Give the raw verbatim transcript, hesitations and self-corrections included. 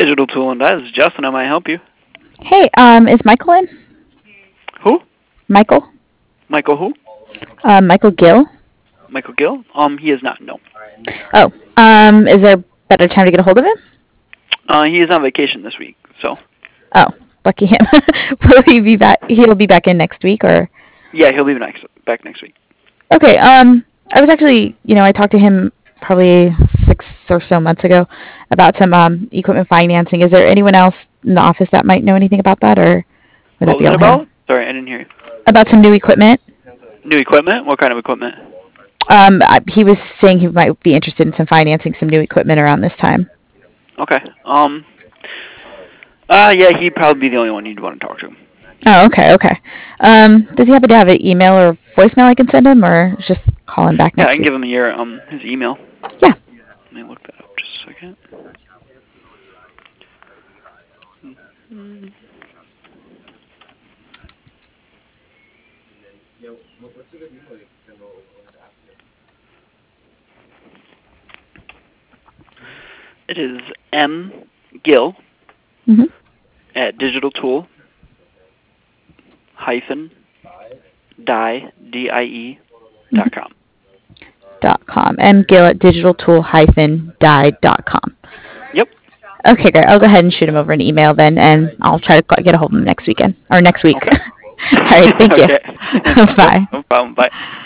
Digital Tool and Die. This is Justin. How may I help you? Hey, um, is Michael in? Who? Michael? Michael who? Uh, Michael Gill? Michael Gill? Um, he is not. No. Oh, um, is there a better time to get a hold of him? Uh, he is on vacation this week. So. Oh, lucky him. Will he be back? He'll be back in next week, or? Yeah, he'll be next back next week. Okay. Um, I was actually, you know, I talked to him probably six or so months ago about some um equipment financing. Is there anyone else in the office that might know anything about that, or would What that be was it all him? about? Sorry, I didn't hear you. About some new equipment. New equipment? What kind of equipment? Um, I, he was saying he might be interested in some financing some new equipment around this time. Okay. Um. Uh, yeah, he'd probably be the only one you'd want to talk to. Oh, okay, okay. Um, does he happen to have an email or voicemail I can send him, or just call him back Yeah, I next can week? give him your um his email. Yeah. Let me look that up just a second. Mm-hmm. It is M Gill Mm-hmm. at digital tool hyphen die d i e dot com. Dot com. mgill at digitaltool hyphen die dot com. Yep. Okay, great. I'll go ahead and shoot him over an email then, and I'll try to get a hold of him next weekend or next week. Okay. All right. Thank you. Okay. Yep. Bye. No problem. Bye.